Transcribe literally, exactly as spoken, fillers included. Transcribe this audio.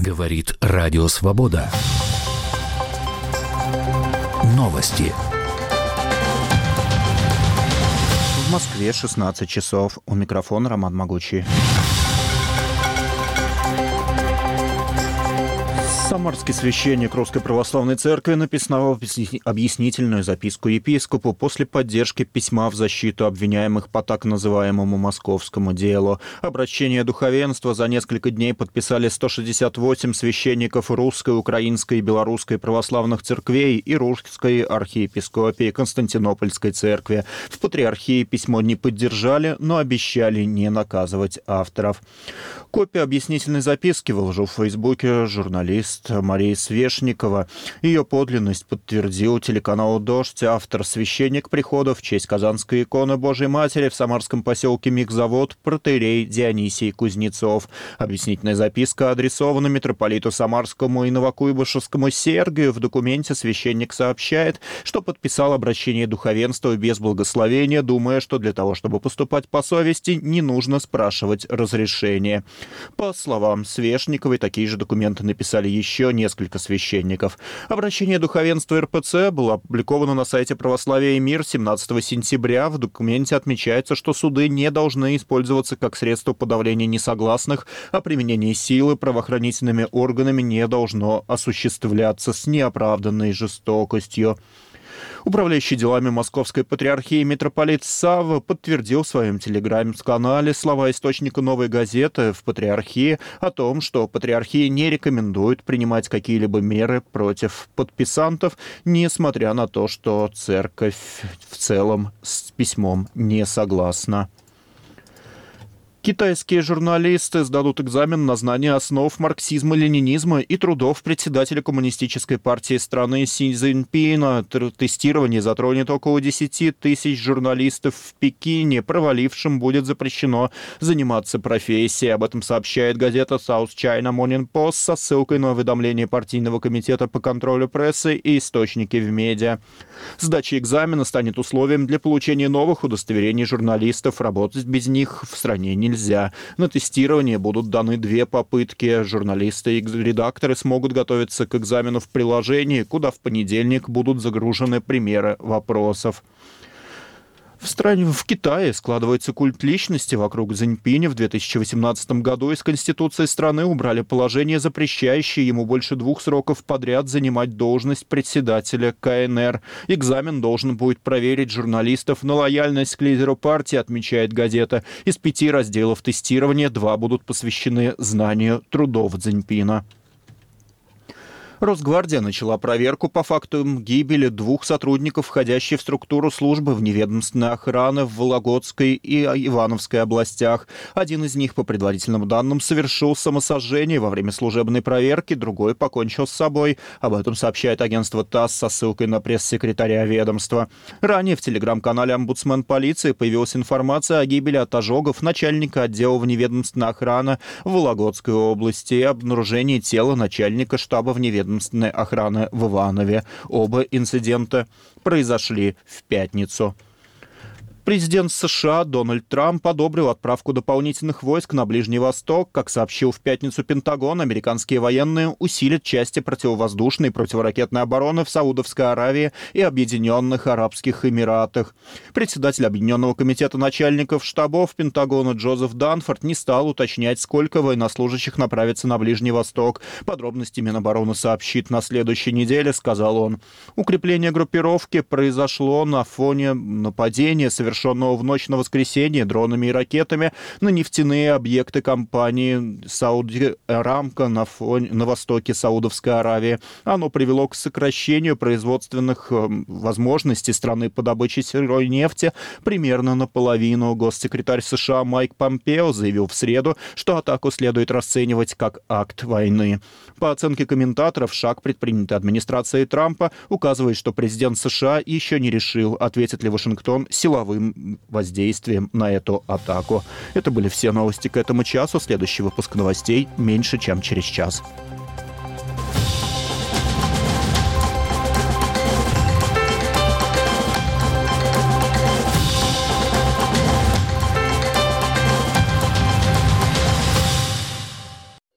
Говорит Радио Свобода. Новости. В Москве шестнадцать часов. У микрофона Роман Могучий. Самарский священник Русской Православной Церкви написал объяснительную записку епископу после поддержки письма в защиту обвиняемых по так называемому московскому делу. Обращение духовенства за несколько дней подписали сто шестьдесят восемь священников Русской, Украинской и Белорусской православных церквей и Русской архиепископии Константинопольской церкви. В патриархии письмо не поддержали, но обещали не наказывать авторов. Копию объяснительной записки выложил в Фейсбуке журналист Мария Свешникова. Ее подлинность подтвердил телеканалу «Дождь» автор священник прихода в честь Казанской иконы Божией Матери в самарском поселке Мигзавод протоиерей Дионисий Кузнецов. Объяснительная записка адресована митрополиту Самарскому и Новокуйбышевскому Сергию. В документе священник сообщает, что подписал обращение духовенства без благословения, думая, что для того, чтобы поступать по совести, не нужно спрашивать разрешения. По словам Свешниковой, такие же документы написали еще несколько священников. Обращение духовенства эр пэ цэ было опубликовано на сайте «Православие и мир» семнадцатого сентября. В документе отмечается, что суды не должны использоваться как средство подавления несогласных, а применение силы правоохранительными органами не должно осуществляться с неоправданной жестокостью. Управляющий делами Московской Патриархии митрополит Савва подтвердил в своем телеграм-канале слова источника «Новой газеты» в Патриархии о том, что Патриархия не рекомендует принимать какие-либо меры против подписантов, несмотря на то, что Церковь в целом с письмом не согласна. Китайские журналисты сдадут экзамен на знание основ марксизма-ленинизма и трудов председателя Коммунистической партии страны Си Цзиньпина. Тестирование затронет около десяти тысяч журналистов в Пекине. Провалившим будет запрещено заниматься профессией. Об этом сообщает газета South China Morning Post со ссылкой на уведомление партийного комитета по контролю прессы и источники в медиа. Сдача экзамена станет условием для получения новых удостоверений журналистов. Работать без них в стране нельзя. Нельзя. На тестирование будут даны две попытки. Журналисты и редакторы смогут готовиться к экзамену в приложении, куда в понедельник будут загружены примеры вопросов. В стране, в Китае складывается культ личности вокруг Цзиньпиня. В две тысячи восемнадцатом году из Конституции страны убрали положение, запрещающее ему больше двух сроков подряд занимать должность председателя ка эн эр. Экзамен должен будет проверить журналистов на лояльность к лидеру партии, отмечает газета. Из пяти разделов тестирования два будут посвящены знанию трудов Цзиньпина. Росгвардия начала проверку по факту гибели двух сотрудников, входящих в структуру службы вневедомственной охраны в Вологодской и Ивановской областях. Один из них, по предварительным данным, совершил самосожжение во время служебной проверки, другой покончил с собой. Об этом сообщает агентство ТАСС со ссылкой на пресс-секретаря ведомства. Ранее в телеграм-канале «Омбудсмен полиции» появилась информация о гибели от ожогов начальника отдела вневедомственной охраны в Вологодской области и обнаружении тела начальника штаба вневедомственной охраны в Иванове. Оба инцидента произошли в пятницу. Президент США Дональд Трамп одобрил отправку дополнительных войск на Ближний Восток. Как сообщил в пятницу Пентагон, американские военные усилят части противовоздушной и противоракетной обороны в Саудовской Аравии и Объединенных Арабских Эмиратах. Председатель Объединенного комитета начальников штабов Пентагона Джозеф Данфорд не стал уточнять, сколько военнослужащих направится на Ближний Восток. Подробности Минобороны сообщит на следующей неделе, сказал он. Укрепление группировки произошло на фоне нападения, совершенного в ночь на воскресенье дронами и ракетами на нефтяные объекты компании Saudi Aramco на, фоне, на востоке Саудовской Аравии. Оно привело к сокращению производственных э, возможностей страны по добыче сырой нефти примерно наполовину. Госсекретарь США Майк Помпео заявил в среду, что атаку следует расценивать как акт войны. По оценке комментаторов, шаг, предпринятый администрацией Трампа, указывает, что президент США еще не решил, ответит ли Вашингтон силовым воздействием на эту атаку. Это были все новости к этому часу. Следующий выпуск новостей меньше, чем через час.